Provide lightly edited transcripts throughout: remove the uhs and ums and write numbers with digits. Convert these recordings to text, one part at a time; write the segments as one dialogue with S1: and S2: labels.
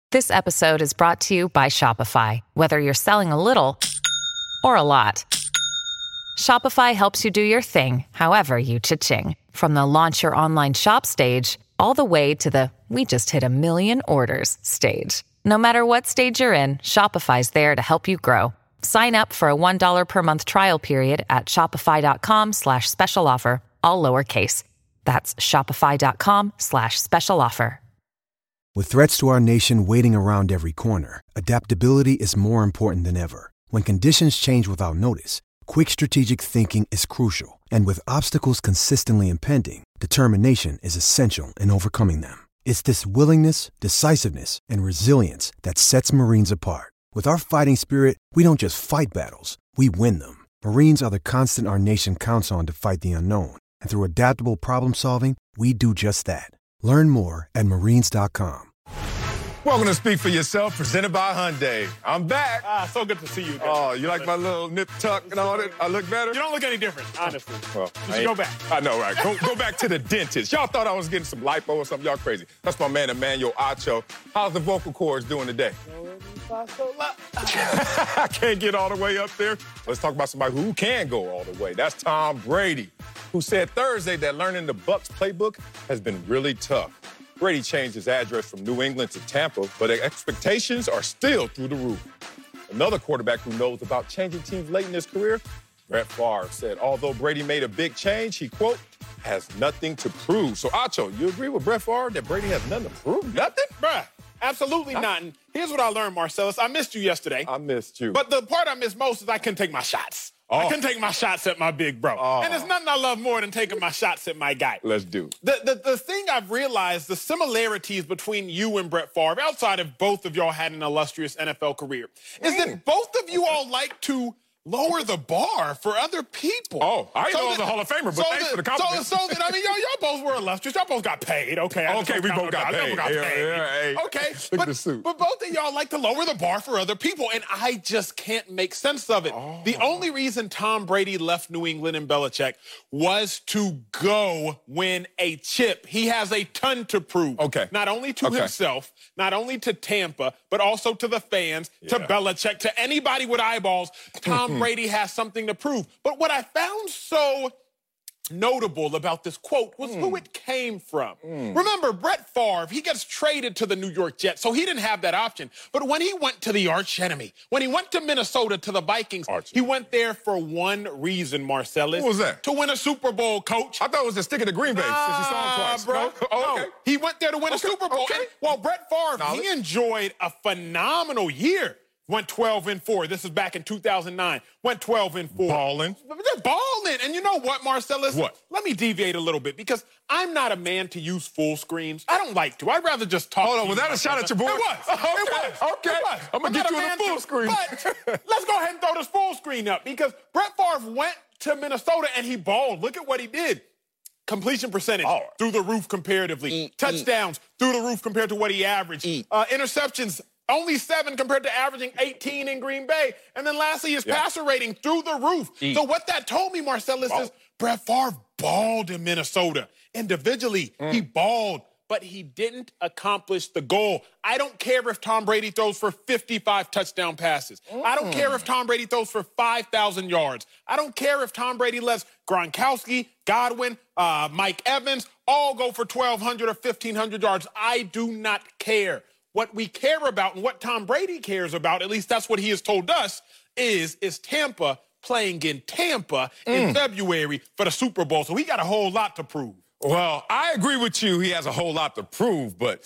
S1: This episode is brought to you by Shopify. Whether you're selling a little or a lot, Shopify helps you do your thing, however you cha-ching. From the launch your online shop stage, all the way to the we just hit 1 million orders stage. No matter what stage you're in, Shopify's there to help you grow. Sign up for a $1 per month trial period at shopify.com/special offer, all lowercase. That's shopify.com/special offer.
S2: With threats to our nation waiting around every corner, adaptability is more important than ever. When conditions change without notice, quick strategic thinking is crucial. And with obstacles consistently impending, determination is essential in overcoming them. It's this willingness, decisiveness, and resilience that sets Marines apart. With our fighting spirit, we don't just fight battles, we win them. Marines are the constant our nation counts on to fight the unknown. And through adaptable problem solving, we do just that. Learn more at marines.com.
S3: Welcome to Speak for Yourself, presented by Hyundai. I'm back.
S4: So good to see you again.
S3: Oh, you like my little nip tuck and all that? I look better?
S4: You don't look any different, honestly.
S3: Well,
S4: you should go back.
S3: I know, right? Go back to the dentist. Y'all thought I was getting some lipo or something. Y'all crazy. That's my man, Emmanuel Acho. How's the vocal cords doing today? I can't get all the way up there. Let's talk about somebody who can go all the way. That's Tom Brady, who said Thursday that learning the Bucs playbook has been really tough. Brady changed his address from New England to Tampa, but expectations are still through the roof. Another quarterback who knows about changing teams late in his career, Brett Favre, said although Brady made a big change, he, quote, has nothing to prove. So, Acho, you agree with Brett Favre that Brady has nothing to prove? Nothing?
S4: Bruh, absolutely nothing. Here's what I learned, Marcellus. I missed you yesterday.
S3: I missed you.
S4: But the part I missed most is I couldn't take my shots. I couldn't take my shots at my big bro. And there's nothing I love more than taking my shots at my guy.
S3: Let's do.
S4: The thing I've realized, the similarities between you and Brett Favre, outside of both of y'all had an illustrious NFL career, is that both of you all like to lower the bar for other people.
S3: Oh, I know I was a Hall of Famer, but thanks for the compliment.
S4: So that, I mean, y'all both were illustrious. Y'all both got paid, okay?
S3: Okay, we both got paid. Yeah,
S4: okay,
S3: look at the suit.
S4: But both of y'all like to lower the bar for other people, and I just can't make sense of it. The only reason Tom Brady left New England and Belichick was to go win a chip. He has a ton to prove.
S3: Okay.
S4: Not only to himself, not only to Tampa, but also to the fans, to Belichick, to anybody with eyeballs. Tom Brady has something to prove. But what I found so notable about this quote was who it came from. Remember, Brett Favre, he gets traded to the New York Jets, so he didn't have that option. But when he went to the arch enemy, when he went to Minnesota to the Vikings, he went there for one reason, Marcellus.
S3: What was that?
S4: To win a Super Bowl, coach.
S3: I thought it was a stick of the Green Bay since you saw him twice.
S4: Bro.
S3: No?
S4: No, he went there to win a Super Bowl. And, well, Brett Favre, he enjoyed a phenomenal year. Went 12-4. This is back in 2009. Went 12-4.
S3: Balling.
S4: They're balling. And you know what, Marcellus?
S3: What?
S4: Let me deviate a little bit because I'm not a man to use full screens. I don't like to. I'd rather just talk.
S3: Hold on, was that a shot at your boy?
S4: It was. It was.
S3: Okay.
S4: It was.
S3: I'm going to get you on the full screen.
S4: But let's go ahead and throw this full screen up because Brett Favre went to Minnesota and he balled. Look at what he did. Completion percentage through the roof comparatively. Touchdowns through the roof compared to what he averaged. Interceptions, only 7 compared to averaging 18 in Green Bay. And then lastly, his passer rating through the roof. So what that told me, Marcellus, is Brett Favre balled in Minnesota. Individually, he balled, but he didn't accomplish the goal. I don't care if Tom Brady throws for 55 touchdown passes. I don't care if Tom Brady throws for 5,000 yards. I don't care if Tom Brady lets Gronkowski, Godwin, Mike Evans all go for 1,200 or 1,500 yards. I do not care. What we care about and what Tom Brady cares about, at least that's what he has told us, is Tampa playing in Tampa in February for the Super Bowl. So he got a whole lot to prove.
S3: Well, I agree with you. He has a whole lot to prove, but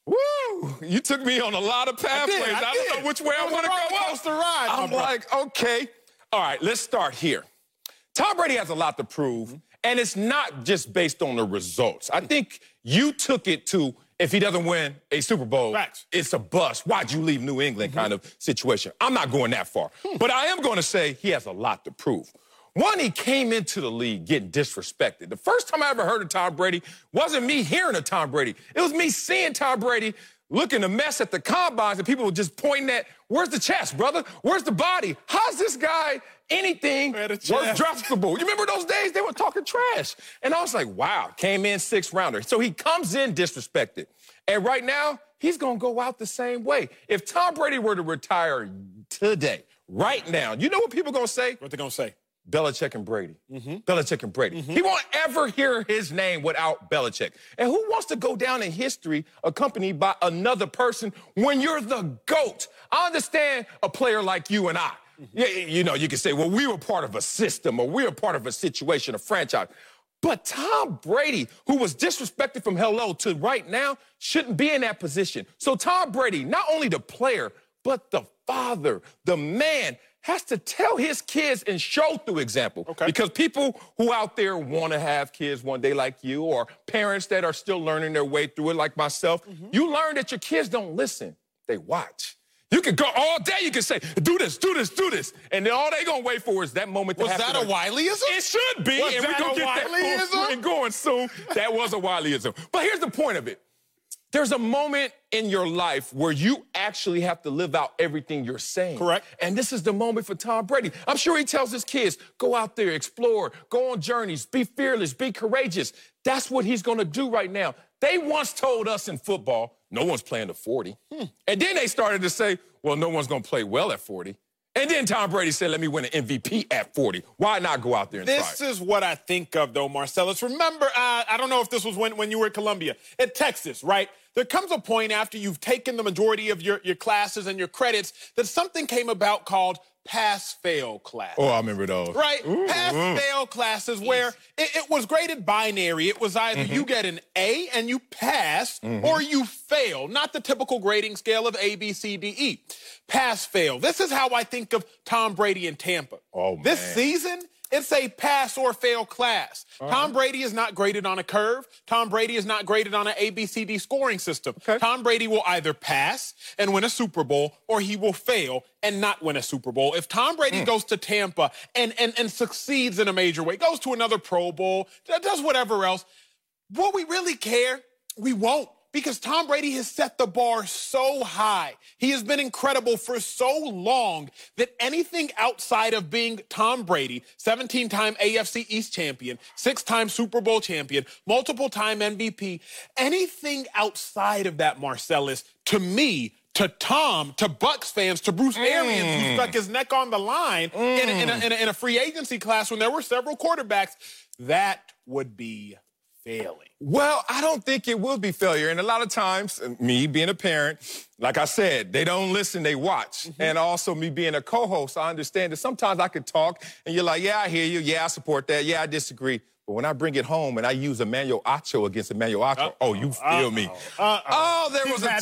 S3: woo, you took me on a lot of pathways. I don't know which way I want to go. I'm like, okay. All right, let's start here. Tom Brady has a lot to prove, and it's not just based on the results. I think you took it to, if he doesn't win a Super Bowl, it's a bust. Why'd you leave New England kind of situation? I'm not going that far. But I am going to say he has a lot to prove. One, he came into the league getting disrespected. The first time I ever heard of Tom Brady wasn't me hearing of Tom Brady. It was me seeing Tom Brady looking a mess at the combines and people were just pointing at, where's the chest, brother? Where's the body? How's this guy anything worth draftable? You remember those days? They were talking trash. And I was like, wow, came in 6th rounder. So he comes in disrespected. And right now, he's going to go out the same way. If Tom Brady were to retire today, right now, you know what people are going to say?
S4: What they going to say?
S3: Belichick and Brady. Belichick and Brady. He won't ever hear his name without Belichick. And who wants to go down in history accompanied by another person when you're the GOAT? I understand a player like you and I. Yeah, you know, you can say, well, we were part of a system or we were part of a situation, a franchise. But Tom Brady, who was disrespected from hello to right now, shouldn't be in that position. So Tom Brady, not only the player, but the father, the man, has to tell his kids and show through example.
S4: Okay.
S3: Because people who out there want to have kids one day like you, or parents that are still learning their way through it like myself, you learn that your kids don't listen, they watch. You can go all day, you can say, do this, do this, do this. And then all they gonna wait for is that moment to happen.
S4: Was that a Wileyism?
S3: It should be.
S4: Was
S3: and we're gonna get that full screen going soon. That was a Wileyism. But here's the point of it. There's a moment in your life where you actually have to live out everything you're saying.
S4: Correct.
S3: And this is the moment for Tom Brady. I'm sure he tells his kids, go out there, explore, go on journeys, be fearless, be courageous. That's what he's going to do right now. They once told us in football, no one's playing to 40. And then they started to say, well, no one's going to play well at 40. And then Tom Brady said, let me win an MVP at 40. Why not go out there and try?
S4: This is what I think of, though, Marcellus. Remember, I don't know if this was when you were at Columbia, at Texas, right? There comes a point after you've taken the majority of your classes and your credits that something came about called pass-fail class.
S3: Oh, I remember those.
S4: Right? Pass-fail classes where it was graded binary. It was either you get an A and you pass or you fail. Not the typical grading scale of A, B, C, D, E. Pass-fail. This is how I think of Tom Brady in Tampa.
S3: Oh, man.
S4: This season, it's a pass or fail class. Tom Brady is not graded on a curve. Tom Brady is not graded on an ABCD scoring system. Tom Brady will either pass and win a Super Bowl or he will fail and not win a Super Bowl. If Tom Brady goes to Tampa and succeeds in a major way, goes to another Pro Bowl, does whatever else, will we really care? We won't. Because Tom Brady has set the bar so high. He has been incredible for so long that anything outside of being Tom Brady, 17-time AFC East champion, 6-time Super Bowl champion, multiple-time MVP, anything outside of that, Marcellus, to me, to Tom, to Bucs fans, to Bruce Arians, who stuck his neck on the line in a free agency class when there were several quarterbacks, that would be failing.
S3: Well, I don't think it will be failure. And a lot of times, me being a parent, like I said, they don't listen, they watch. And also me being a co-host, I understand that sometimes I could talk and you're like, yeah, I hear you. Yeah, I support that. Yeah, I disagree. But when I bring it home and I use Emmanuel Acho against Emmanuel Acho, you feel me. There was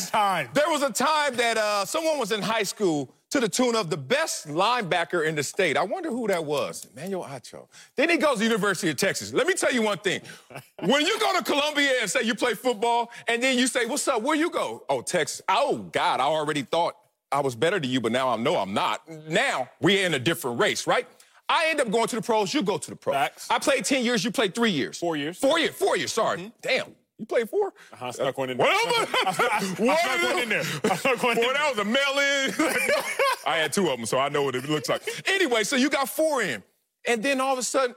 S3: a time that someone was in high school to the tune of the best linebacker in the state. I wonder who that was, Emmanuel Acho. Then he goes to the University of Texas. Let me tell you one thing. When you go to Columbia and say you play football, and then you say, what's up, where you go? Oh, Texas. Oh, God, I already thought I was better than you, but now I know I'm not. Now we're in a different race, right? I end up going to the pros, you go to the pros.
S4: Facts.
S3: I played 10 years, you played 3 years.
S4: 4 years.
S3: 4 years, sorry. Damn. You played 4?
S4: I snuck one in there.
S3: I snuck one in there. Boy, that was a mail-in. I had 2 of them, so I know what it looks like. Anyway, so you got 4 in. And then all of a sudden,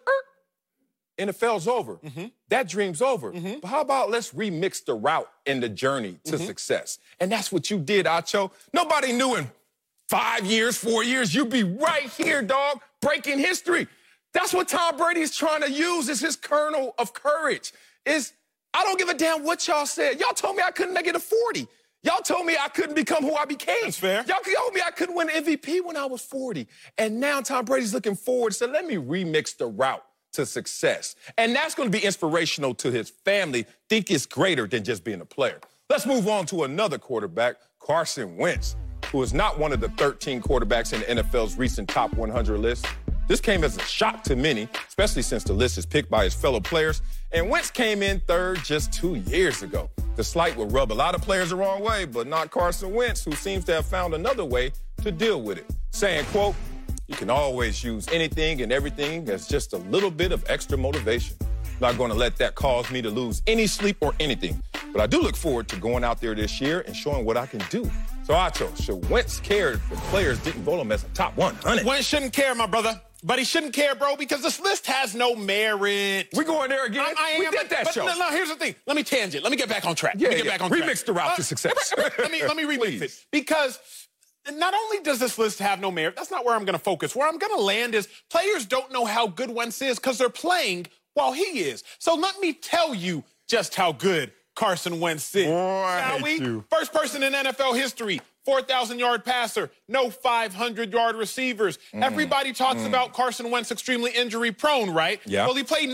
S3: NFL's over. That dream's over. But how about let's remix the route and the journey to success? And that's what you did, Acho. Nobody knew in 5 years, 4 years, you'd be right here, dog, breaking history. That's what Tom Brady is trying to use is his kernel of courage. I don't give a damn what y'all said. Y'all told me I couldn't make it to 40. Y'all told me I couldn't become who I became.
S4: That's fair.
S3: Y'all told me I couldn't win MVP when I was 40. And now Tom Brady's looking forward. So let me remix the route to success. And that's going to be inspirational to his family. Think it's greater than just being a player. Let's move on to another quarterback, Carson Wentz, who is not one of the 13 quarterbacks in the NFL's recent top 100 list. This came as a shock to many, especially since the list is picked by his fellow players. And Wentz came in third just 2 years ago. The slight will rub a lot of players the wrong way, but not Carson Wentz, who seems to have found another way to deal with it. Saying, quote, you can always use anything and everything as just a little bit of extra motivation. Not going to let that cause me to lose any sleep or anything. But I do look forward to going out there this year and showing what I can do. So, Acho, should Wentz care if the players didn't vote him as a top 100?
S4: Wentz shouldn't care, my brother. But he shouldn't care, bro, because this list has no merit.
S3: We going there again?
S4: We
S3: did that show.
S4: No, here's the thing. Let me tangent. Let me get back on track.
S3: Remix the route to success.
S4: Let me remix it. Because not only does this list have no merit, that's not where I'm going to focus. Where I'm going to land is players don't know how good Wentz is because they're playing while he is. So let me tell you just how good Carson Wentz is. Shall we? First person in NFL history, 4,000-yard passer, no 500-yard receivers. Everybody talks about Carson Wentz extremely injury-prone, right?
S3: Yeah.
S4: Well, he played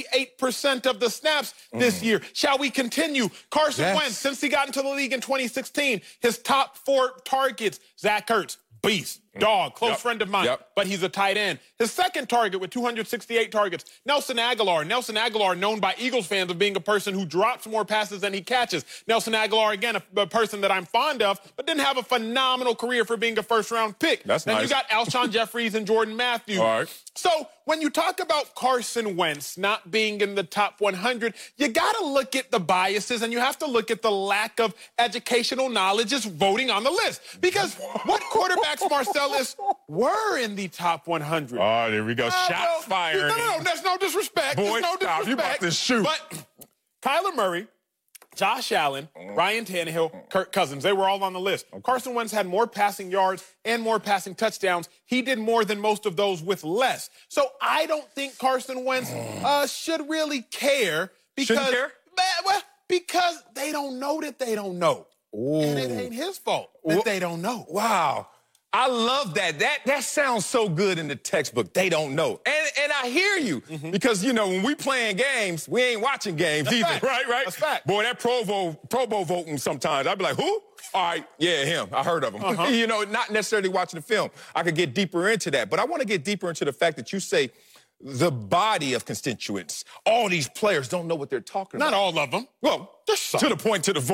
S4: 98% of the snaps this year. Shall we continue? Carson Wentz, since he got into the league in 2016, his top 4 targets, Zach Ertz, beast, dog, close friend of mine, but he's a tight end. His second target with 268 targets, Nelson Aguilar. Nelson Aguilar, known by Eagles fans of being a person who drops more passes than he catches. Nelson Aguilar, again, a person that I'm fond of, but didn't have a phenomenal career for being a first-round pick.
S3: That's nice.
S4: Then you got Alshon Jeffries and Jordan Matthews.
S3: All right.
S4: So when you talk about Carson Wentz not being in the top 100, you got to look at the biases and you have to look at the lack of educational knowledge is voting on the list. Because what quarterbacks, Marcellus, were in the top 100?
S3: Oh, there we go. Shots fired.
S4: No, that's no disrespect.
S3: Boy,
S4: no disrespect.
S3: you about to shoot.
S4: But Kyler Murray, Josh Allen, Ryan Tannehill, Kirk Cousins, they were all on the list. Carson Wentz had more passing yards and more passing touchdowns. He did more than most of those with less. So I don't think Carson Wentz should really care. Shouldn't care? Well, because they don't know that they don't know. Ooh. And it ain't his fault that they don't know.
S3: Wow. I love that. That sounds so good in the textbook. They don't know. And I hear you. Because, you know, when we playing games, we ain't watching games either.
S4: Fact.
S3: Right?
S4: That's fact.
S3: Boy, that Pro Bowl voting sometimes, I'd be like, who? All right, yeah, him. I heard of him. You know, not necessarily watching the film. I could get deeper into that. But I want to get deeper into the fact that you say the body of constituents, all these players don't know what they're talking about.
S4: Not all of them.
S3: Well, to the point that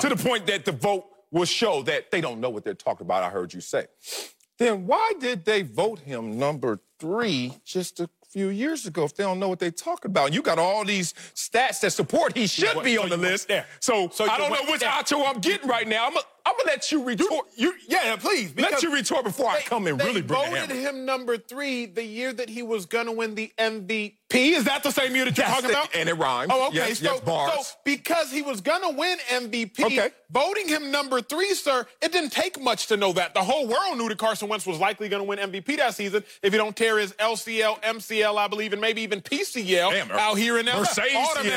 S3: the vote will show that they don't know what they're talking about, I heard you say. Then why did they vote him number 3 just a few years ago if they don't know what they're talking about? You got all these stats that support he should be on the list. So I don't know which outro I'm getting right now. I'm going to let you retort.
S4: Yeah, please.
S3: Let you retort before I come and really bring the hammer.
S4: They voted him number 3 the year that he was going to win the MVP. Is that the same year that you're talking about?
S3: And it rhymes.
S4: Oh, okay.
S3: Yes, bars.
S4: So because he was going to win MVP, voting him number 3, sir, it didn't take much to know that. The whole world knew that Carson Wentz was likely going to win MVP that season if he don't tear his LCL, MCL, I believe, and maybe even PCL out here in LA.
S3: Mercedes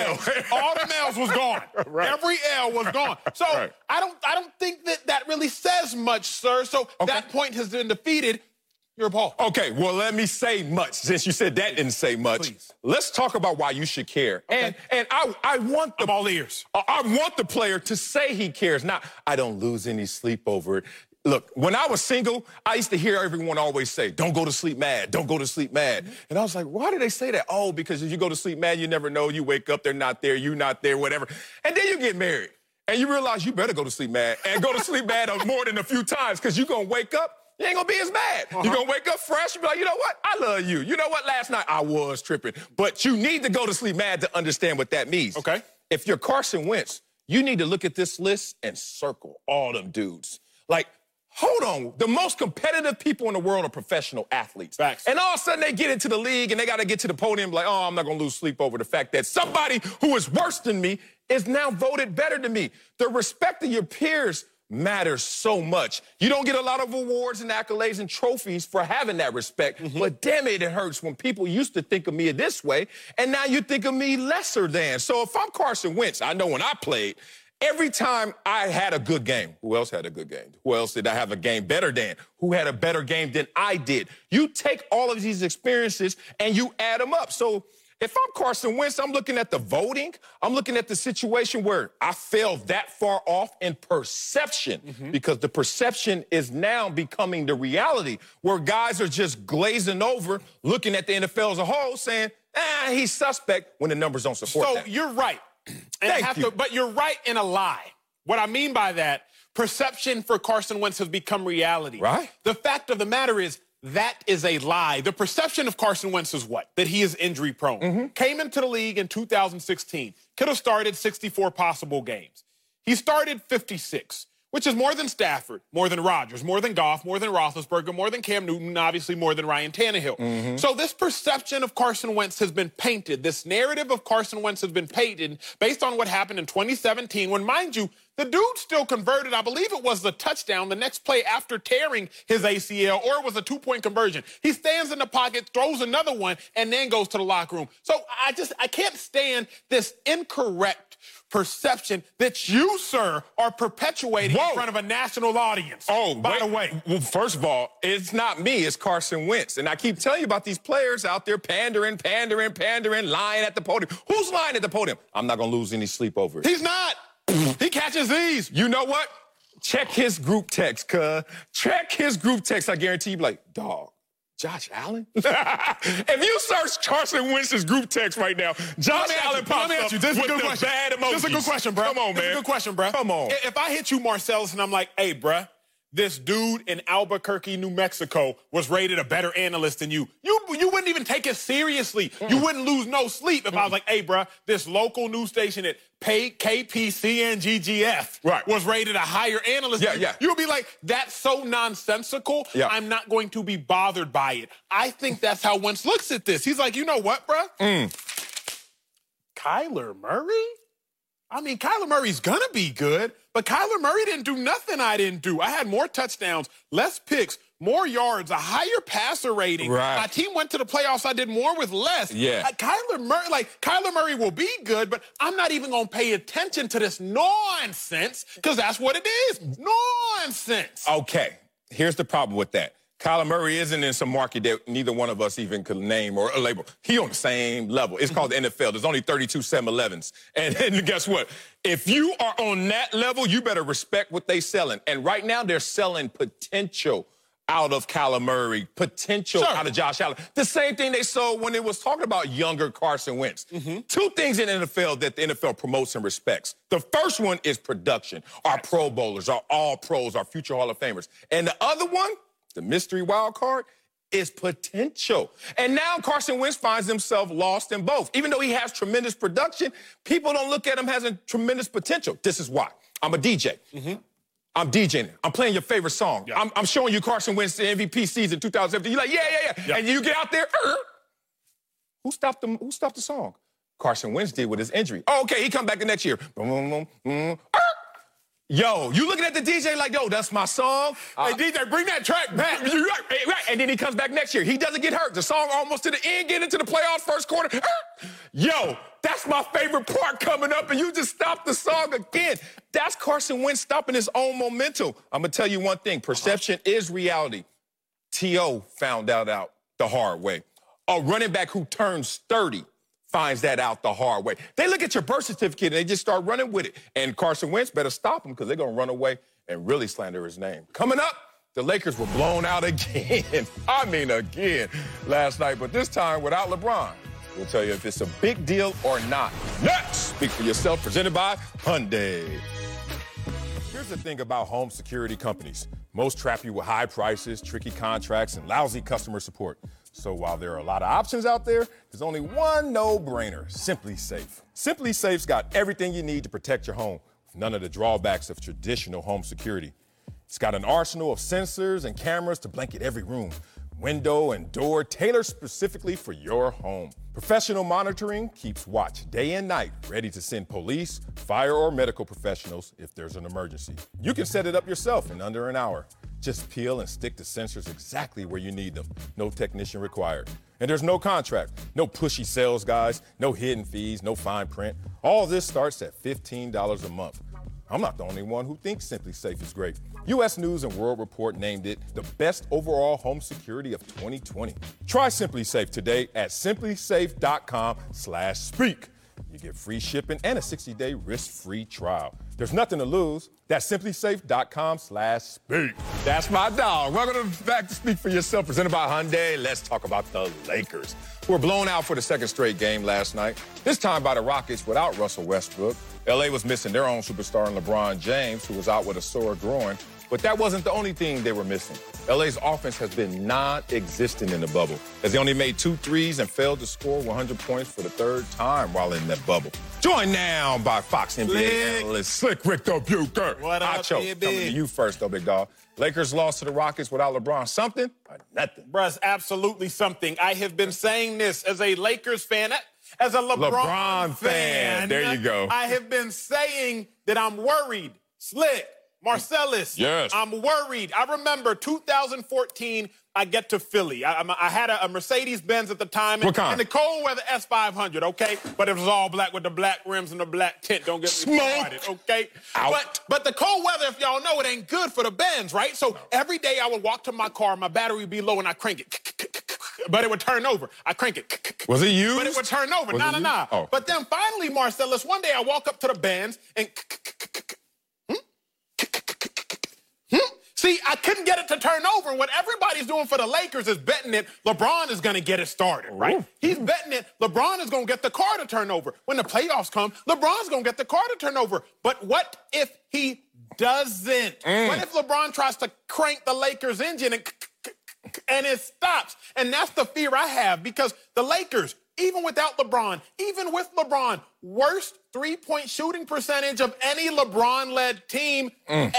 S4: all the L's was gone. Every L was gone. So I don't think that really says much, sir. So that point has been defeated. You're Paul.
S3: Okay, well, let me say much. Since you said that didn't say much,
S4: please. Let's
S3: talk about why you should care. And I want
S4: I'm all ears.
S3: I want the player to say he cares. Not, I don't lose any sleep over it. Look, when I was single, I used to hear everyone always say, don't go to sleep mad, don't go to sleep mad. And I was like, why do they say that? Oh, because if you go to sleep mad, you never know. You wake up, they're not there, you're not there, whatever. And then you get married. And you realize you better go to sleep mad. And go to sleep mad more than a few times because you're going to wake up, you ain't going to be as mad. You're going to wake up fresh and be like, you know what? I love you. You know what? Last night I was tripping. But you need to go to sleep mad to understand what that means.
S4: Okay.
S3: If you're Carson Wentz, you need to look at this list and circle all them dudes. Like, hold on. The most competitive people in the world are professional athletes.
S4: Facts.
S3: And all of a sudden they get into the league and they got to get to the podium like, oh, I'm not going to lose sleep over the fact that somebody who is worse than me is now voted better than me. The respect of your peers matters so much. You don't get a lot of awards and accolades and trophies for having that respect, but damn it hurts when people used to think of me this way, and now you think of me lesser than. So if I'm Carson Wentz, I know when I played, every time I had a good game, who else had a good game? Who else did I have a game better than? Who had a better game than I did? You take all of these experiences and you add them up. So if I'm Carson Wentz, I'm looking at the voting. I'm looking at the situation where I fell that far off in perception because the perception is now becoming the reality where guys are just glazing over, looking at the NFL as a whole, saying, he's suspect when the numbers don't support that.
S4: So you're right.
S3: Thank you.
S4: But you're right in a lie. What I mean by that, perception for Carson Wentz has become reality.
S3: Right.
S4: The fact of the matter is, that is a lie. The perception of Carson Wentz is what? That he is injury prone. Came into the league in 2016. Could have started 64 possible games. He started 56. which is more than Stafford, more than Rodgers, more than Goff, more than Roethlisberger, more than Cam Newton, and obviously more than Ryan Tannehill. So this perception of Carson Wentz has been painted. This narrative of Carson Wentz has been painted based on what happened in 2017 when, mind you, the dude still converted, I believe it was the touchdown, the next play after tearing his ACL, or it was a two-point conversion. He stands in the pocket, throws another one, and then goes to the locker room. So I can't stand this incorrect perception that you, sir, are perpetuating in front of a national audience.
S3: Oh,
S4: by the way.
S3: Well, first of all, it's not me, it's Carson Wentz. And I keep telling you about these players out there pandering, lying at the podium. Who's lying at the podium? I'm not going to lose any sleep over it.
S4: He's not. He catches these.
S3: You know what? Check his group text, cuz. Check his group text. I guarantee you, like, dog, Josh Allen? If you search Carson Wentz's group text right now, Josh Allen pops up with the bad emojis.
S4: This is a good question, bro.
S3: Come on, man.
S4: This is a good question, bro.
S3: Come on.
S4: If I hit you, Marcellus, and I'm like, hey, bruh, this dude in Albuquerque, New Mexico was rated a better analyst than you. You wouldn't even take it seriously. You wouldn't lose no sleep if I was like, hey, bruh, this local news station at KPCNGGF was rated a higher analyst. You would be like, that's so nonsensical. I'm not going to be bothered by it. I think that's how Wentz looks at this. He's like, you know what, bruh? Kyler Murray? I mean, Kyler Murray's going to be good, but Kyler Murray didn't do nothing I didn't do. I had more touchdowns, less picks, more yards, a higher passer rating. My team went to the playoffs. I did more with less. Kyler Murray will be good, but I'm not even going to pay attention to this nonsense because that's what it is. Nonsense.
S3: Okay, here's the problem with that. Kyler Murray isn't in some market that neither one of us even could name or label. He on the same level. It's called the NFL. There's only 32 7-Elevens. And guess what? If you are on that level, you better respect what they selling. And right now, they're selling potential out of Kyler Murray, potential out of Josh Allen. The same thing they sold when it was talking about younger Carson Wentz. Two things in the NFL that the NFL promotes and respects. The first one is production. Our Pro Bowlers, our All-Pros, our future Hall of Famers. And the other one, the mystery wild card, is potential. And now Carson Wentz finds himself lost in both. Even though he has tremendous production, people don't look at him as a tremendous potential. This is why. I'm a DJ. I'm DJing. I'm playing your favorite song. I'm showing you Carson Wentz the MVP season 2017. You're like, yeah. And you get out there, Who stopped the song? Carson Wentz did with his injury. Oh, okay, he come back the next year. Yo, you looking at the DJ like, yo, that's my song.
S4: Hey, DJ, bring that track back.
S3: Right. And then he comes back next year. He doesn't get hurt. The song almost to the end, get into the playoffs, first quarter. Yo, that's my favorite part coming up, and you just stop the song again. That's Carson Wentz stopping his own momentum. I'm going to tell you one thing. Perception is reality. T.O. found that out the hard way. A running back who turns 30 finds that out the hard way. They look at your birth certificate and they just start running with it. And Carson Wentz better stop him because they're going to run away and really slander his name. Coming up, the Lakers were blown out again. I mean, again, last night, but this time without LeBron. We'll tell you if it's a big deal or not. Next, Speak for Yourself, presented by Hyundai. Here's the thing about home security companies. Most trap you with high prices, tricky contracts, and lousy customer support. So while there are a lot of options out there, there's only one no-brainer, SimpliSafe. SimpliSafe's got everything you need to protect your home, with none of the drawbacks of traditional home security. It's got an arsenal of sensors and cameras to blanket every room, window and door, tailored specifically for your home. Professional monitoring keeps watch day and night, ready to send police, fire, or medical professionals if there's an emergency. You can set it up yourself in under an hour. Just peel and stick the sensors exactly where you need them. No technician required. And there's no contract, no pushy sales guys, no hidden fees, no fine print. All this starts at $15 a month. I'm not the only one who thinks SimpliSafe is great. U.S. News & World Report named it the best overall home security of 2020. Try SimpliSafe today at simplisafe.com/speak. You get free shipping and a 60-day risk-free trial. There's nothing to lose. That's simplisafe.com/speak. That's my dog. Welcome back to Speak for Yourself, presented by Hyundai. Let's talk about the Lakers, who were blown out for the second straight game last night, this time by the Rockets without Russell Westbrook. L.A. was missing their own superstar in LeBron James, who was out with a sore groin. But that wasn't the only thing they were missing. LA's offense has been non-existent in the bubble, as they only made 2 threes and failed to score 100 points for the 3rd time while in that bubble. Joined now by Fox NBA analyst Slick Rick the Bucher.
S4: What up,
S3: Acho, coming to you first, though, big dog. Lakers lost to the Rockets without LeBron. Something or nothing?
S4: Bruh, absolutely something. I have been saying this as a Lakers fan, as a LeBron fan.
S3: There you go.
S4: I have been saying that I'm worried. Slick, Marcellus,
S3: yes.
S4: I'm worried. I remember 2014, I get to Philly. I had a Mercedes-Benz at the time.
S3: What kind?
S4: In the cold weather S500, okay? But it was all black with the black rims and the black tint. Don't get me started, okay? But the cold weather, if y'all know, it ain't good for the Benz, right? So every day I would walk to my car, my battery would be low, and I crank it. But it would turn over. I crank it.
S3: Was it used?
S4: But it would turn over. Nah.
S3: Oh.
S4: But then finally, Marcellus, one day I walk up to the Benz and see, I couldn't get it to turn over. And what everybody's doing for the Lakers is betting that LeBron is going to get it started, right? Ooh. He's betting that LeBron is going to get the car to turn over. When the playoffs come, LeBron's going to get the car to turn over. But what if he doesn't? What if LeBron tries to crank the Lakers engine and it stops? And that's the fear I have, because the Lakers, even without LeBron, even with LeBron, worst three-point shooting percentage of any LeBron-led team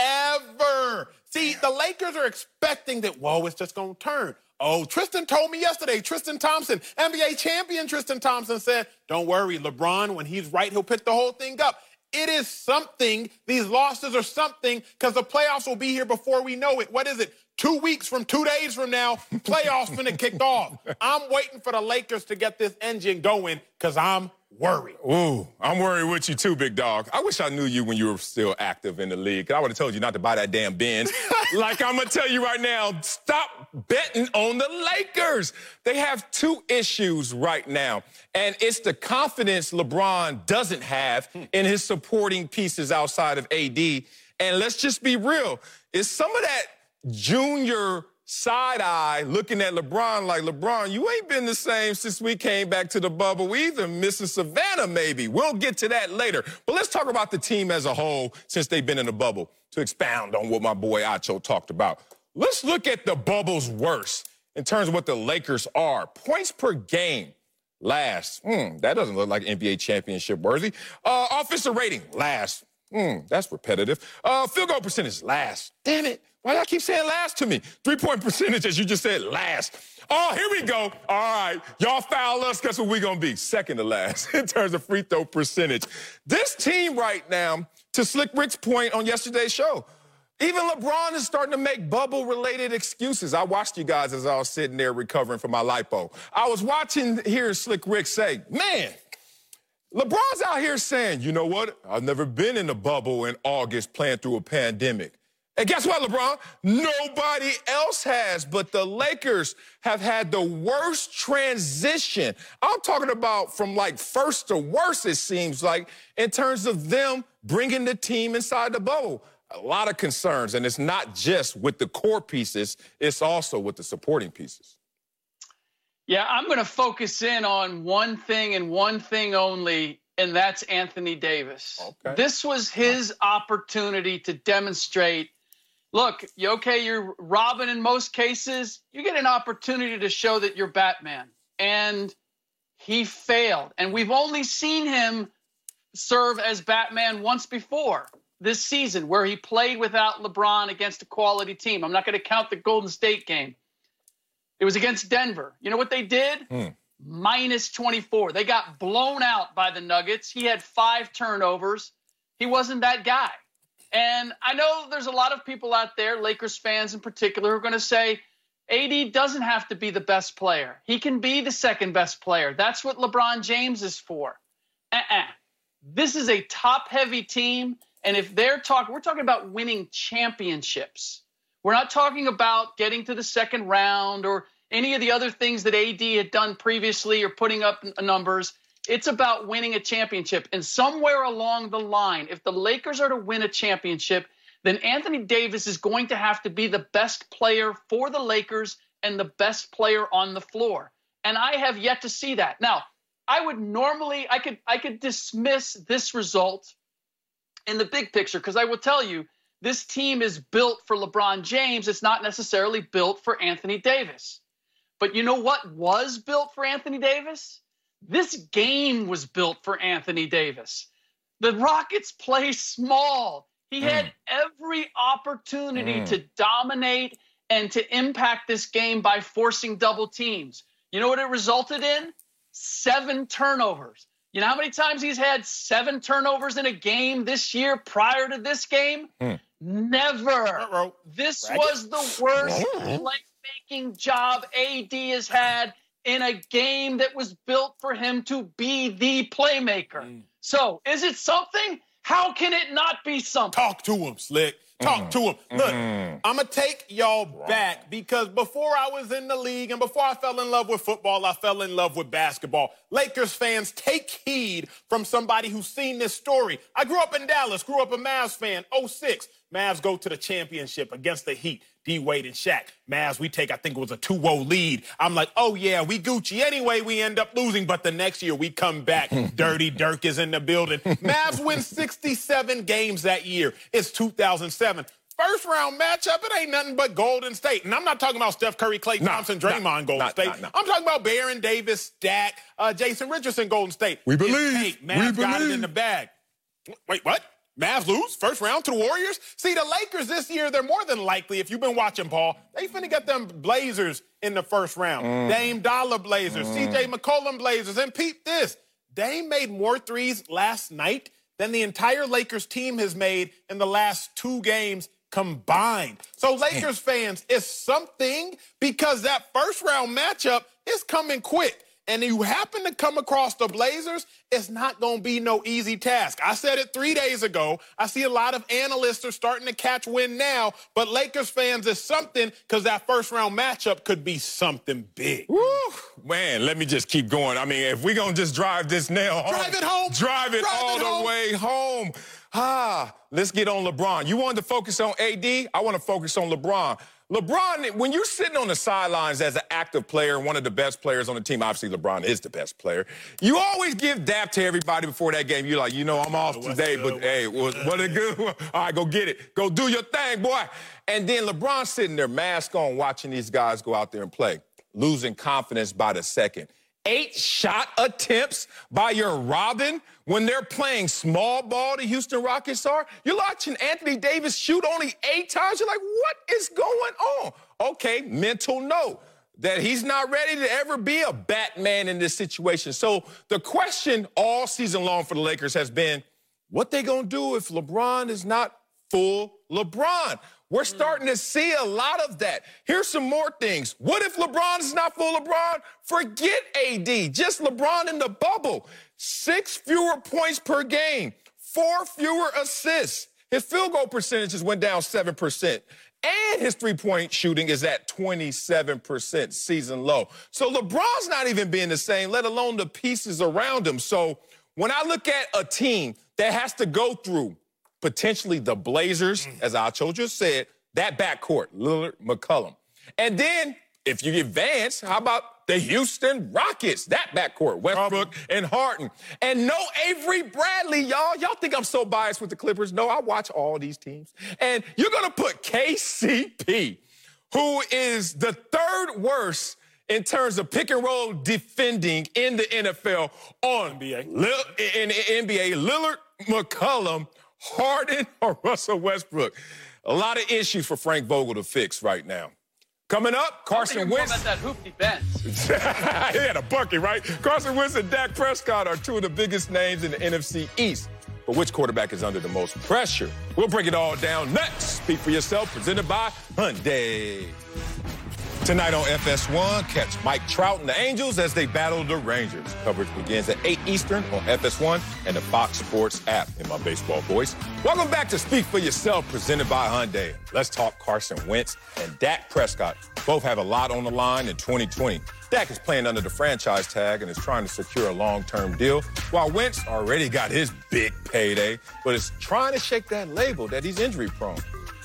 S4: ever. See, the Lakers are expecting that, whoa, it's just going to turn. Oh, Tristan told me yesterday, Tristan Thompson, NBA champion Tristan Thompson said, don't worry, LeBron, when he's right, he'll pick the whole thing up. It is something. These losses are something, because the playoffs will be here before we know it. What is it? 2 weeks from 2 days from now, playoffs finna kick off. I'm waiting for the Lakers to get this engine going, because I'm worried.
S3: Ooh, I'm worried with you too, big dog. I wish I knew you when you were still active in the league. I would have told you not to buy that damn Benz. Like I'm going to tell you right now, stop betting on the Lakers. They have 2 issues right now, and it's the confidence LeBron doesn't have in his supporting pieces outside of AD. And let's just be real. It's some of that junior side-eye looking at LeBron like, LeBron, you ain't been the same since we came back to the bubble. We even missing Savannah, maybe. We'll get to that later. But let's talk about the team as a whole since they've been in the bubble, to expound on what my boy Acho talked about. Let's look at the bubble's worst in terms of what the Lakers are. Points per game, last. That doesn't look like NBA championship worthy. Offensive rating, last. That's repetitive. Field goal percentage, last. Damn it. Why y'all keep saying last to me? 3-point percentage, as you just said, last. Oh, here we go. All right. Y'all foul us. Guess what we going to be? Second to last in terms of free throw percentage. This team right now, to Slick Rick's point on yesterday's show, even LeBron is starting to make bubble-related excuses. I watched you guys as I was sitting there recovering from my lipo. I was watching, hearing Slick Rick say, man, LeBron's out here saying, you know what? I've never been in a bubble in August playing through a pandemic. And guess what, LeBron? Nobody else has, but the Lakers have had the worst transition. I'm talking about from like first to worst, it seems like, in terms of them bringing the team inside the bubble. A lot of concerns, and it's not just with the core pieces, it's also with the supporting pieces.
S5: Yeah, I'm going to focus in on one thing and one thing only, and that's Anthony Davis. Okay. This was his opportunity to demonstrate, look, you're Robin in most cases. You get an opportunity to show that you're Batman. And he failed. And we've only seen him serve as Batman once before this season, where he played without LeBron against a quality team. I'm not going to count the Golden State game. It was against Denver. You know what they did? Minus 24. They got blown out by the Nuggets. He had 5 turnovers. He wasn't that guy. And I know there's a lot of people out there, Lakers fans in particular, who are going to say, AD doesn't have to be the best player. He can be the second best player. That's what LeBron James is for. This is a top-heavy team. And if we're talking about winning championships. We're not talking about getting to the second round or any of the other things that AD had done previously or putting up numbers. It's about winning a championship. And somewhere along the line, if the Lakers are to win a championship, then Anthony Davis is going to have to be the best player for the Lakers and the best player on the floor. And I have yet to see that. Now, I would normally, I could dismiss this result in the big picture, because I will tell you, this team is built for LeBron James. It's not necessarily built for Anthony Davis. But you know what was built for Anthony Davis? This game was built for Anthony Davis. The Rockets play small. He had every opportunity to dominate and to impact this game by forcing double teams. You know what it resulted in? 7 turnovers. You know how many times he's had 7 turnovers in a game this year prior to this game? Never. This was the worst playmaking job AD has had in a game that was built for him to be the playmaker. So, is it something? How can it not be something?
S4: Talk to him, Slick. Talk to him. Look, I'm going to take y'all back because before I was in the league and before I fell in love with football, I fell in love with basketball. Lakers fans, take heed from somebody who's seen this story. I grew up in Dallas, grew up a Mavs fan, 06. Mavs go to the championship against the Heat. D-Wade and Shaq. Mavs, we take, I think it was a 2-0 lead. I'm like, oh, yeah, we Gucci. Anyway, we end up losing, but the next year we come back. Dirty Dirk is in the building. Mavs win 67 games that year. It's 2007. First round matchup, it ain't nothing but Golden State. And I'm not talking about Steph Curry, Klay Thompson, Draymond, Golden State. I'm talking about Baron Davis, Dak, Jason Richardson, Golden State.
S3: We believe.
S4: Mavs got it in the bag. Wait, what? Mavs lose first round to the Warriors? See, the Lakers this year, they're more than likely, if you've been watching, Paul, they finna get them Blazers in the first round. Dame Dollar Blazers, CJ McCollum Blazers. And peep this, Dame made more threes last night than the entire Lakers team has made in the last 2 games combined. So Lakers fans, it's something because that first round matchup is coming quick. And you happen to come across the Blazers, it's not going to be no easy task. I said it 3 days ago. I see a lot of analysts are starting to catch wind now, but Lakers fans is something because that first-round matchup could be something big.
S3: Woo! Man, let me just keep going. I mean, if we're going to just drive this nail home.
S4: Drive it home.
S3: Drive it all the way home. Let's get on LeBron. You wanted to focus on AD? I want to focus on LeBron. LeBron, when you're sitting on the sidelines as an active player, one of the best players on the team, obviously LeBron is the best player, you always give dap to everybody before that game. You're like, you know, I'm off today, but hey, what a good one. All right, go get it. Go do your thing, boy. And then LeBron's sitting there, mask on, watching these guys go out there and play, losing confidence by the second. 8 shot attempts by your Robin when they're playing small ball, the Houston Rockets are. You're watching Anthony Davis shoot only 8 times. You're like, what is going on? Okay, mental note that he's not ready to ever be a Batman in this situation. So the question all season long for the Lakers has been, what they going to do if LeBron is not full LeBron? We're starting to see a lot of that. Here's some more things. What if LeBron is not full LeBron? Forget AD. Just LeBron in the bubble. 6 fewer points per game. 4 fewer assists. His field goal percentages went down 7%. And his three-point shooting is at 27% season low. So LeBron's not even being the same, let alone the pieces around him. So when I look at a team that has to go through potentially the Blazers, as Acho just said, that backcourt, Lillard, McCollum. And then, if you advance, how about the Houston Rockets, that backcourt, Westbrook and Harden. And no Avery Bradley, y'all. Y'all think I'm so biased with the Clippers? No, I watch all these teams. And you're going to put KCP, who is the 3rd worst in terms of pick and roll defending in the NFL, on NBA. In the NBA, Lillard, McCollum, Harden, or Russell Westbrook. A lot of issues for Frank Vogel to fix right now. Coming up, Carson Wentz.
S5: About that hoopty Benz.
S3: He had a bucket, right? Carson Wentz and Dak Prescott are 2 of the biggest names in the NFC East. But which quarterback is under the most pressure? We'll break it all down next. Speak for yourself, presented by Hyundai. Tonight on FS1, catch Mike Trout and the Angels as they battle the Rangers. Coverage begins at 8 Eastern on FS1 and the Fox Sports app in my baseball voice. Welcome back to Speak for Yourself, presented by Hyundai. Let's talk Carson Wentz and Dak Prescott. Both have a lot on the line in 2020. Dak is playing under the franchise tag and is trying to secure a long-term deal, while Wentz already got his big payday, but is trying to shake that label that he's injury-prone.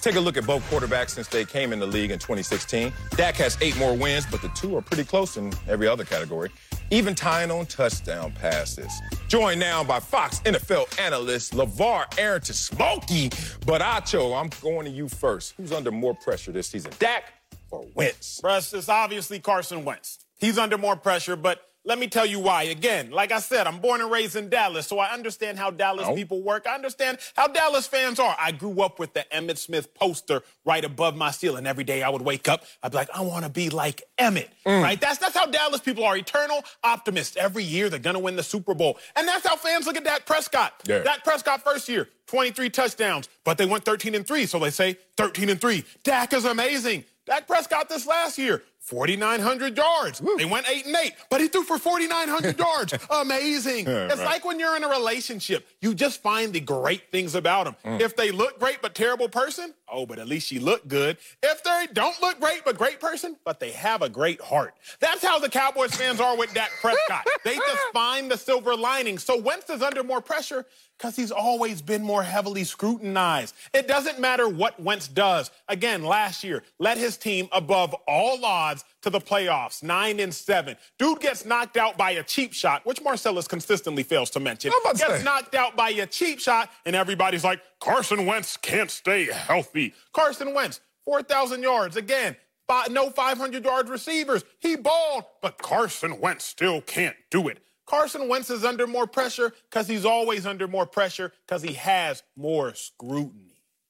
S3: Take a look at both quarterbacks since they came in the league in 2016. Dak has 8 more wins, but the two are pretty close in every other category, even tying on touchdown passes. Joined now by Fox NFL analyst LeVar Arrington Smokey. But Acho, I'm going to you first. Who's under more pressure this season, Dak or Wentz?
S4: Russ, it's obviously Carson Wentz. He's under more pressure, but let me tell you why. Again, like I said, I'm born and raised in Dallas, so I understand how Dallas people work. I understand how Dallas fans are. I grew up with the Emmitt Smith poster right above my ceiling. Every day I would wake up, I'd be like, I want to be like Emmitt, right? That's how Dallas people are, eternal optimists. Every year they're going to win the Super Bowl. And that's how fans look at Dak Prescott. Yeah. Dak Prescott first year, 23 touchdowns, but they went 13-3, so they say 13-3. Dak is amazing. Dak Prescott this last year, 4,900 yards. Woo. They went 8-8, but he threw for 4,900 yards. Amazing. It's like when you're in a relationship, you just find the great things about them. If they look great but terrible person, oh, but at least she looked good. If they don't look great but great person, but they have a great heart. That's how the Cowboys fans are with Dak Prescott. They just find the silver lining. So Wentz is under more pressure because he's always been more heavily scrutinized. It doesn't matter what Wentz does. Again, last year, led his team above all odds to the playoffs, 9-7. Dude gets knocked out by a cheap shot, which Marcellus consistently fails to mention. Gets knocked out by a cheap shot, and everybody's like, Carson Wentz can't stay healthy. Carson Wentz, 4,000 yards. Again, no 500-yard receivers. He balled, but Carson Wentz still can't do it. Carson Wentz is under more pressure because he's always under more pressure because he has more scrutiny.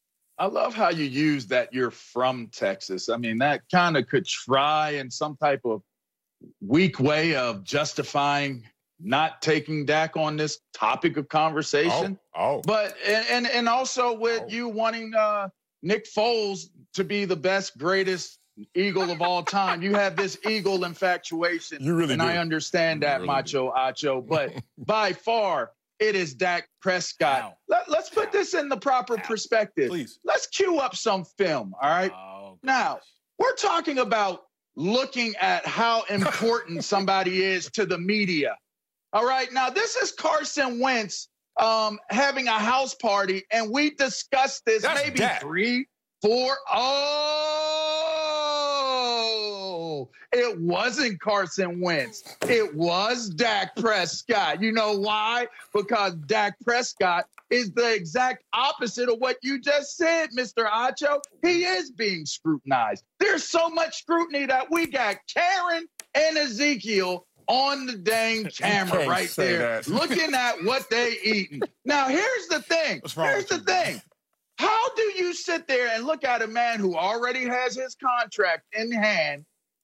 S6: I love how you use that you're from Texas. I mean, that kind of could try in some type of weak way of justifying not taking Dak on this topic of conversation. But and also with you wanting Nick Foles to be the best, greatest Eagle of all time. You have this Eagle infatuation. You really do. I understand that, really Macho Acho. But by far, it is Dak Prescott. Let's put this in the proper perspective. Please. Let's cue up some film, all right? Now, we're talking about looking at how important somebody is to the media. All right? Now, this is Carson Wentz having a house party, and we discussed this maybe Dak. 3, 4. It wasn't Carson Wentz. It was Dak Prescott. You know why? Because Dak Prescott is the exact opposite of what you just said, Mr. Acho. He is being scrutinized. There's so much scrutiny that we got Karen and Ezekiel on the dang camera right there looking at what they eating. Now, here's the thing. Here's the thing. How do you sit there and look at a man who already has his contract in hand,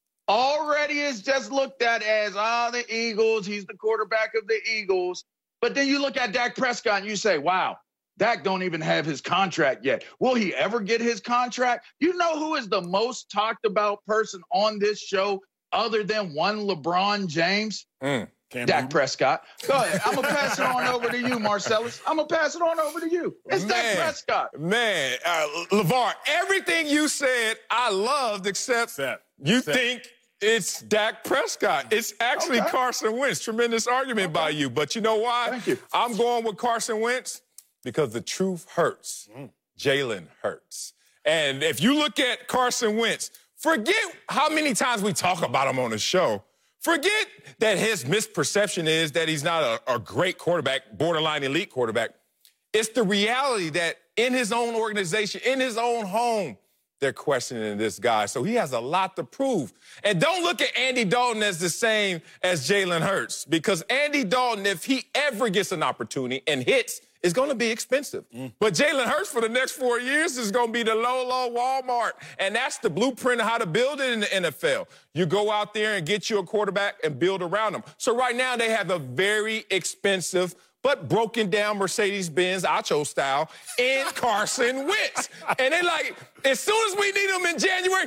S6: already is just looked at as, the Eagles, he's the quarterback of the Eagles. But then you look at Dak Prescott and you say, wow, Dak don't even have his contract yet. Will he ever get his contract? You know who is the most talked about person on this show other than one LeBron James? Dak Prescott. Go ahead. I'm going to pass it on over to you, Marcellus. I'm going to pass it on over to you. It's Dak Prescott.
S3: Man, LeVar, everything you said I loved except you think it's Dak Prescott. It's actually Carson Wentz. Tremendous argument by you. But you know why?
S6: Thank you.
S3: I'm going with Carson Wentz because the truth hurts. Jalen Hurts. And if you look at Carson Wentz, forget how many times we talk about him on the show. Forget that his misperception is that he's not a great quarterback, borderline elite quarterback. It's the reality that in his own organization, in his own home, they're questioning this guy. So he has a lot to prove. And don't look at Andy Dalton as the same as Jalen Hurts, because Andy Dalton, if he ever gets an opportunity and hits, is going to be expensive. But Jalen Hurts for the next 4 years is going to be the low Walmart. And that's the blueprint of how to build it in the NFL. You go out there and get you a quarterback and build around him. So right now they have a very expensive but broken down Mercedes-Benz Acho style in Carson Wentz. And they like, as soon as we need him in January,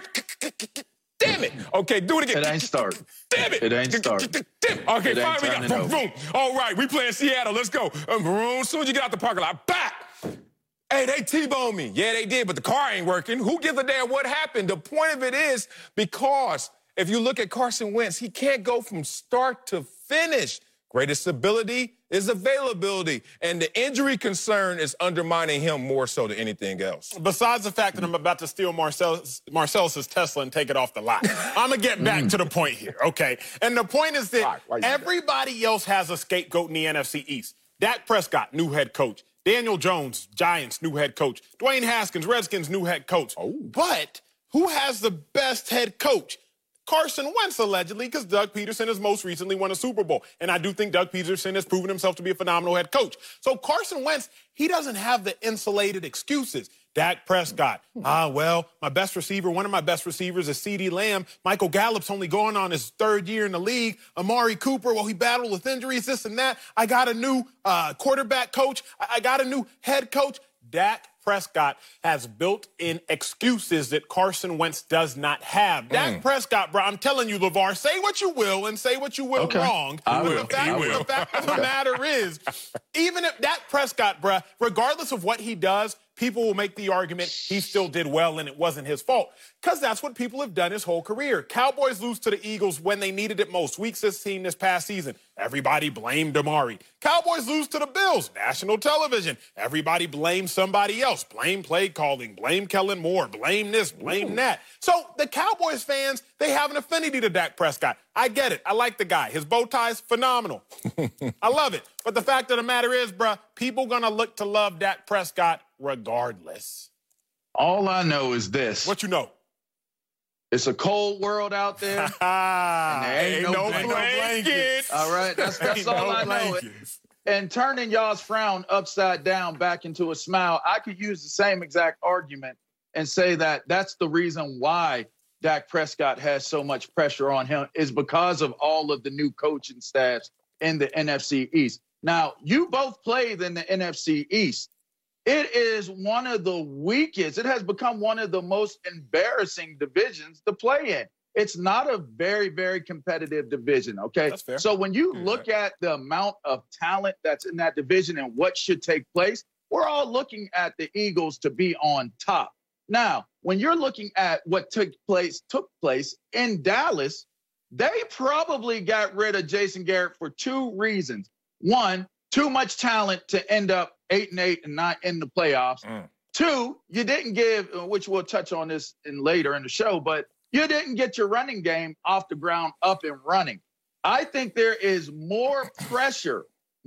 S3: damn it. Okay, do it again.
S6: It ain't start.
S3: Damn it.
S6: It ain't start.
S3: Okay, fine, we got boom, boom. All right, we playing Seattle. Let's go. As soon as you get out the parking lot, back. Hey, they T-boned me. Yeah, they did, but the car ain't working. Who gives a damn what happened? The point of it is because if you look at Carson Wentz, he can't go from start to finish. Greatest ability, is availability, and the injury concern is undermining him more so than anything else.
S4: Besides the fact that I'm about to steal Marcellus's Tesla and take it off the lot, I'm going to get back to the point here, okay? And the point is that everybody else has a scapegoat in the NFC East. Dak Prescott, new head coach. Daniel Jones, Giants, new head coach. Dwayne Haskins, Redskins, new head coach. But who has the best head coach? Carson Wentz, allegedly, because Doug Peterson has most recently won a Super Bowl. And I do think Doug Peterson has proven himself to be a phenomenal head coach. So Carson Wentz, he doesn't have the insulated excuses. Dak Prescott, well, my best receiver, one of my best receivers is CeeDee Lamb. Michael Gallup's only going on his third year in the league. Amari Cooper, well, he battled with injuries, this and that. I got a new quarterback coach. I got a new head coach. Dak Prescott has built-in excuses that Carson Wentz does not have. Dak Prescott, bro, I'm telling you, LeVar, say what you will and say what you will wrong. The fact of the matter is, even if Dak Prescott, bro, regardless of what he does, people will make the argument he still did well and it wasn't his fault. Because that's what people have done his whole career. Cowboys lose to the Eagles when they needed it most. Week 16 this past season. Everybody blamed Amari. Cowboys lose to the Bills. National television. Everybody blamed somebody else. Blame play calling. Blame Kellen Moore. Blame this. Blame that. So the Cowboys fans, they have an affinity to Dak Prescott. I get it. I like the guy. His bow tie's phenomenal. I love it. But the fact of the matter is, bruh, people going to look to love Dak Prescott regardless.
S6: All I know is this.
S4: What you know?
S6: It's a cold world out there. And there ain't no blankets. All right, that's all I know. And turning y'all's frown upside down back into a smile, I could use the same exact argument and say that that's the reason why Dak Prescott has so much pressure on him is because of all of the new coaching staffs in the NFC East. Now, you both played in the NFC East. It is one of the weakest. It has become one of the most embarrassing divisions to play in. It's not a very, very competitive division, okay?
S4: That's fair.
S6: So when you look at the amount of talent that's in that division and what should take place, we're all looking at the Eagles to be on top. Now, when you're looking at what took place in Dallas, they probably got rid of Jason Garrett for two reasons. One, too much talent to end up 8-8 and not in the playoffs. Two, you didn't give, which we'll touch on this later in the show, but you didn't get your running game off the ground up and running. I think there is more pressure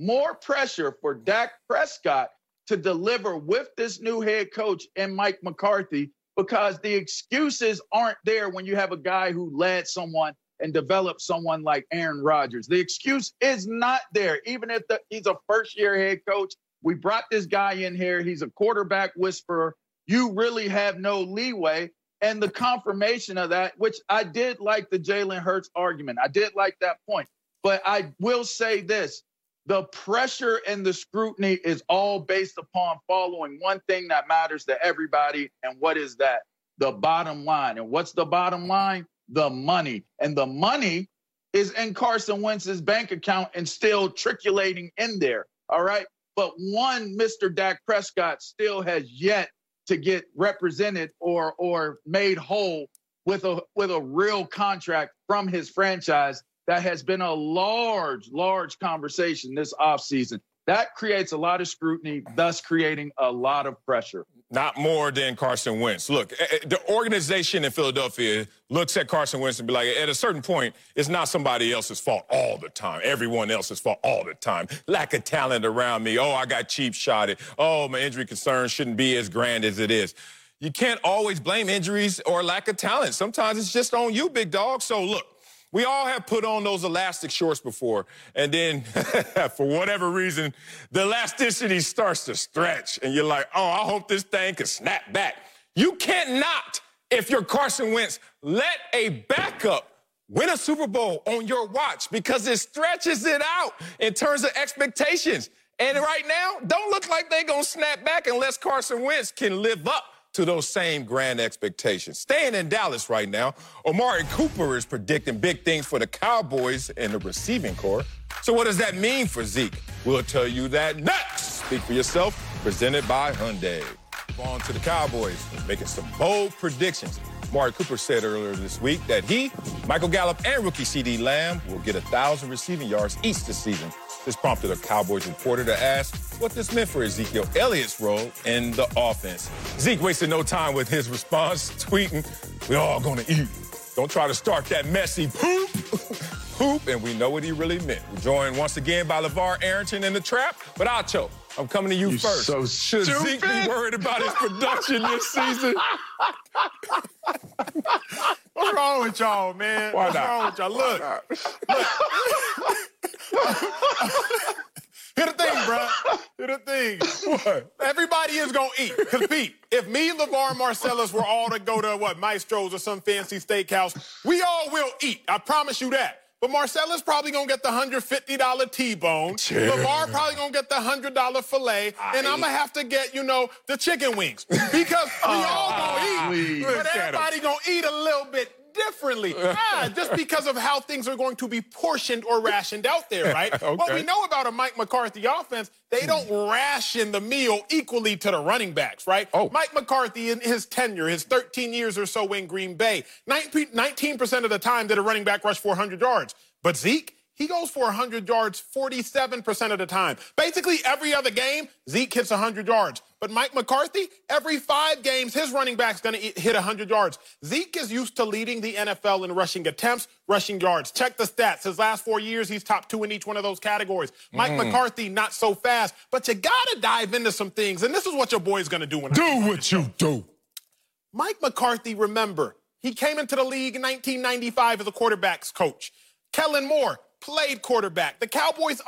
S6: for Dak Prescott to deliver with this new head coach and Mike McCarthy because the excuses aren't there when you have a guy who led someone and developed someone like Aaron Rodgers. The excuse is not there. Even if he's a first-year head coach, we brought this guy in here. He's a quarterback whisperer. You really have no leeway. And the confirmation of that, which I did like the Jalen Hurts argument. I did like that point. But I will say this. The pressure and the scrutiny is all based upon following one thing that matters to everybody. And what is that? The bottom line. And what's the bottom line? The money. And the money is in Carson Wentz's bank account and still trickulating in there. All right. But one, Mr. Dak Prescott still has yet to get represented or made whole with a real contract from his franchise. That has been a large conversation this offseason. That creates a lot of scrutiny, thus creating a lot of pressure.
S3: Not more than Carson Wentz. Look, the organization in Philadelphia looks at Carson Wentz and be like, at a certain point, it's not somebody else's fault all the time. Everyone else's fault all the time. Lack of talent around me. Oh, I got cheap shotted. Oh, my injury concern shouldn't be as grand as it is. You can't always blame injuries or lack of talent. Sometimes it's just on you, big dog. So, look. We all have put on those elastic shorts before, and then, for whatever reason, the elasticity starts to stretch, and you're like, oh, I hope this thing can snap back. You cannot, if you're Carson Wentz, let a backup win a Super Bowl on your watch because it stretches it out in terms of expectations. And right now, don't look like they're going to snap back unless Carson Wentz can live up to those same grand expectations. Staying in Dallas right now, Amari Cooper is predicting big things for the Cowboys in the receiving corps. So what does that mean for Zeke? We'll tell you that next. Speak for yourself, presented by Hyundai. On to the Cowboys, making some bold predictions. Amari Cooper said earlier this week that he, Michael Gallup, and rookie CeeDee Lamb will get 1,000 receiving yards each this season. This prompted a Cowboys reporter to ask what this meant for Ezekiel Elliott's role in the offense. Zeke wasted no time with his response, tweeting, "We all gonna eat. Don't try to start that messy poop." Poop, and we know what he really meant. We're joined once again by LeVar Arrington in the trap. But Acho, I'm coming to you first.
S6: So
S3: should
S6: stupid.
S3: Zeke be worried about his production this season?
S4: What's wrong with y'all, man?
S3: Why
S4: What's
S3: not?
S4: wrong with y'all? Look. Here's the thing, bro. Here's the thing.
S3: What?
S4: Everybody is going to eat. Because, Pete, if me, LeVar, and Marcellus were all to go to, Maestro's or some fancy steakhouse, we all will eat. I promise you that. But Marcellus probably going to get the $150 T-bone. LeVar probably going to get the $100 filet. And I'm going to have to get, the chicken wings. Because we all going to eat. But everybody going to eat a little bit differently. Just because of how things are going to be portioned or rationed out there, right?
S3: Okay.
S4: What we know about a Mike McCarthy offense, they don't ration the meal equally to the running backs, right?
S3: Oh.
S4: Mike McCarthy, in his tenure, his 13 years or so in Green Bay, 19% of the time did a running back rush 400 yards. But Zeke, he goes for 100 yards 47% of the time. Basically, every other game, Zeke hits 100 yards. But Mike McCarthy, every 5 games, his running back's going to hit 100 yards. Zeke is used to leading the NFL in rushing attempts, rushing yards. Check the stats. His last 4 years, he's top 2 in each one of those categories. Mike McCarthy, not so fast. But you got to dive into some things. And this is what your boy's going to do.
S3: Do what you do.
S4: Mike McCarthy, remember, he came into the league in 1995 as a quarterback's coach. Kellen Moore played quarterback. The Cowboys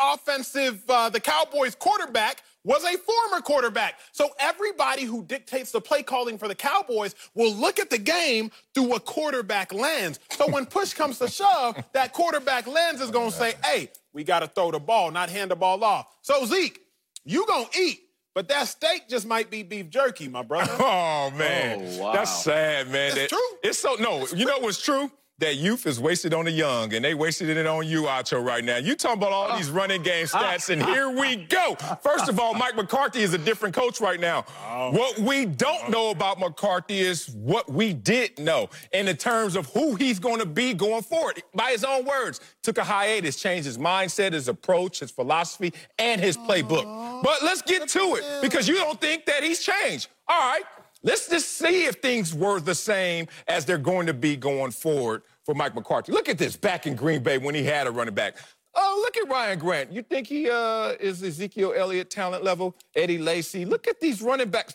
S4: quarterback was a former quarterback. So everybody who dictates the play calling for the Cowboys will look at the game through a quarterback lens. So when push comes to shove, that quarterback lens is going to say, hey, we got to throw the ball, not hand the ball off. So Zeke, you going to eat. But that steak just might be beef jerky, my brother.
S3: Oh, man.
S6: Oh, wow.
S3: That's sad, man.
S4: It's true.
S3: It's so, no, you know what's true? That youth is wasted on the young, and they wasted it on you, Acho, right now. You talking about all these running game stats, and here we go. First of all, Mike McCarthy is a different coach right now. What we don't know about McCarthy is what we did know in the terms of who he's going to be going forward. By his own words, took a hiatus, changed his mindset, his approach, his philosophy, and his playbook. But let's get to it, because you don't think that he's changed. All right, let's just see if things were the same as they're going to be going forward for Mike McCarthy. Look at this back in Green Bay when he had a running back. Oh, look at Ryan Grant. You think he is Ezekiel Elliott talent level? Eddie Lacy. Look at these running backs.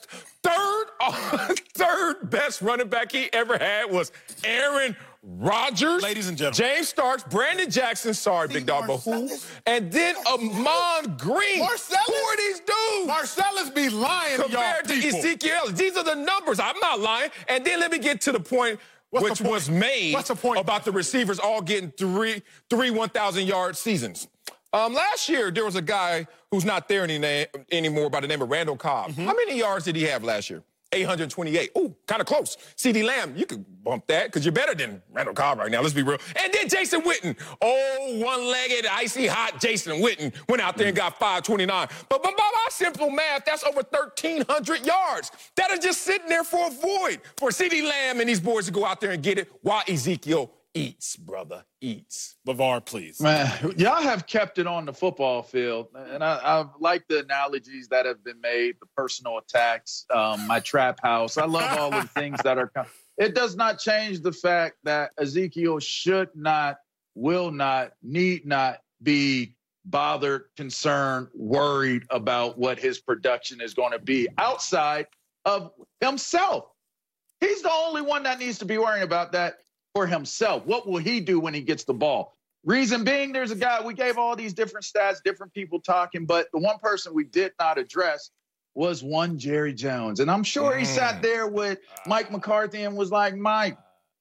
S3: Third best running back he ever had was Aaron Rodgers.
S4: Ladies and gentlemen.
S3: James Starks, Brandon Jackson, sorry, big dog, but who? And then Amon Green.
S4: Marcellus?
S3: Who are these dudes?
S4: Marcellus be lying,
S3: Compared to
S4: y'all
S3: Ezekiel Elliott. These are the numbers. I'm not lying. And then let me get to the point which was made about the receivers all getting three 1,000-yard seasons. Last year, there was a guy who's not there anymore by the name of Randall Cobb. How many yards did he have last year? 828. Ooh, kind of close. CeeDee Lamb, you could bump that because you're better than Randall Cobb right now. Let's be real. And then Jason Witten. Oh, one-legged, icy hot Jason Witten went out there and got 529. But by my simple math, that's over 1,300 yards. That is just sitting there for a void for CeeDee Lamb and these boys to go out there and get it while Ezekiel eats, brother, eats.
S4: LeVar, please.
S6: Man, y'all have kept it on the football field, and I like the analogies that have been made, the personal attacks, my trap house. I love all the things that are coming. It does not change the fact that Ezekiel should not, will not, need not be bothered, concerned, worried about what his production is going to be outside of himself. He's the only one that needs to be worrying about that for himself. What will he do when he gets the ball? Reason being, there's a guy, we gave all these different stats, different people talking, but the one person we did not address was one Jerry Jones. And I'm sure he sat there with Mike McCarthy and was like, Mike,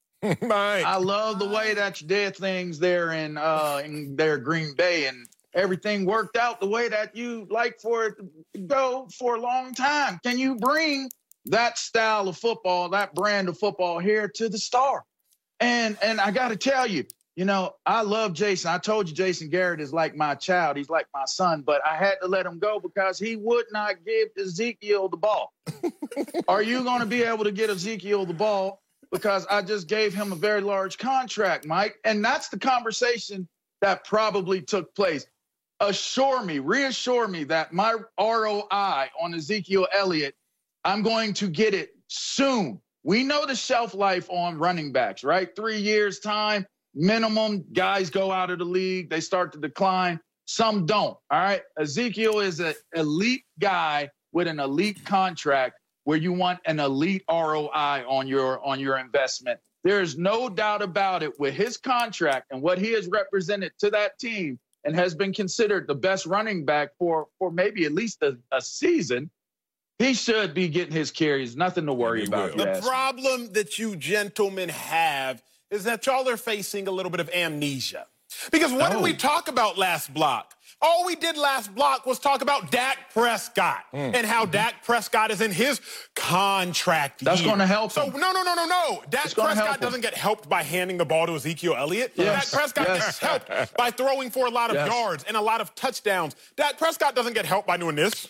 S6: I love the way that you did things there in their Green Bay, and everything worked out the way that you like for it to go for a long time. Can you bring that style of football, that brand of football here to the Star? And I got to tell you, I love Jason. I told you Jason Garrett is like my child. He's like my son, but I had to let him go because he would not give Ezekiel the ball. Are you going to be able to get Ezekiel the ball? Because I just gave him a very large contract, Mike. And that's the conversation that probably took place. reassure me that my ROI on Ezekiel Elliott, I'm going to get it soon. We know the shelf life on running backs, right? 3 years time, minimum. Guys go out of the league. They start to decline. Some don't, all right? Ezekiel is an elite guy with an elite contract where you want an elite ROI on your investment. There is no doubt about it with his contract and what he has represented to that team and has been considered the best running back for maybe at least a season. He should be getting his carries. Nothing to worry about.
S4: The problem that you gentlemen have is that y'all are facing a little bit of amnesia. Because what did we talk about last block? All we did last block was talk about Dak Prescott and how Dak Prescott is in his contract
S6: That's going to help him.
S4: So, no. Dak Prescott doesn't get helped by handing the ball to Ezekiel Elliott.
S6: Yes.
S4: Dak Prescott gets helped by throwing for a lot of yards and a lot of touchdowns. Dak Prescott doesn't get helped by doing this.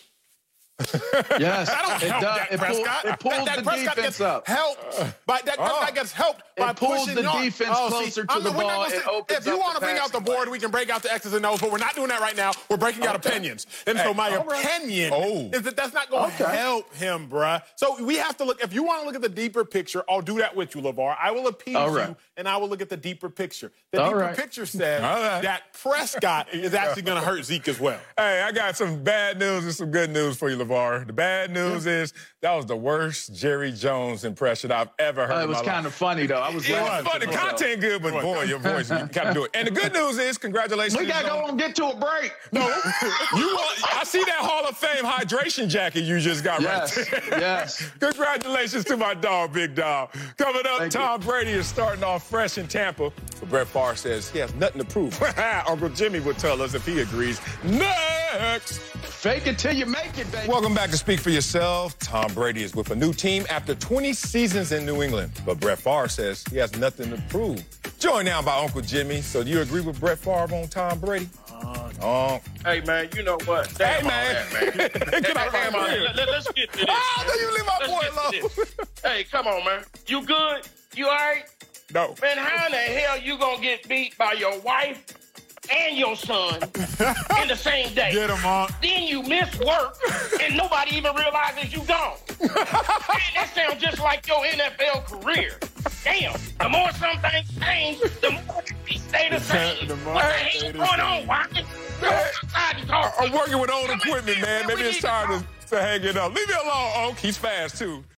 S6: Yes,
S4: that don't help Dak Prescott.
S6: It pulls
S4: Dak
S6: the
S4: Prescott
S6: defense
S4: gets
S6: up.
S4: Dak Prescott gets helped by
S6: pulls
S4: pushing
S6: the defense closer to the ball.
S4: If you want to bring out the board, we can break out the X's and O's, but we're not doing that right now. We're breaking out opinions. And so my opinion is that that's not going to help him, bruh. So we have to look. If you want to look at the deeper picture, I'll do that with you, LeVar. I will appease you, and I will look at the deeper picture. The deeper picture says that Prescott is actually going to hurt Zeke as well.
S3: Hey, I got some bad news and some good news for you, LeVar. The bad news is that was the worst Jerry Jones impression I've ever heard.
S6: It was kind of funny, though.
S3: It was funny. The content good, but boy, your voice, you kind of do it. And the good news is, congratulations.
S6: We got to go and get to a break.
S3: No, I see that Hall of Fame hydration jacket you just got right there.
S6: Yes.
S3: Congratulations to my dog, Big Dog. Coming up, Tom Brady is starting off fresh in Tampa. But Brett Favre says he has nothing to prove. Uncle Jimmy will tell us if he agrees. Next.
S6: Fake it till you make it, baby.
S3: Welcome back to Speak for Yourself. Tom Brady is with a new team after 20 seasons in New England. But Brett Favre says he has nothing to prove. Joined now by Uncle Jimmy. So do you agree with Brett Favre on Tom Brady?
S7: Hey, man, you know what?
S3: Hey, man.
S7: Let's get to this.
S3: Oh, no, you leave my boy alone.
S7: Hey, come on, man. You good? You all right?
S3: No.
S7: Man, how in the hell you going to get beat by your wife and your son in the same day?
S4: Get him on.
S7: Then you miss work and nobody even realizes you gone. Man, that sounds just like your NFL career. Damn, the more some things change, the more they stay the same. What the hell going on, Watkins?
S3: I'm working with old equipment, man. Maybe it's time to hang it up. Leave me alone, Unc. He's fast, too.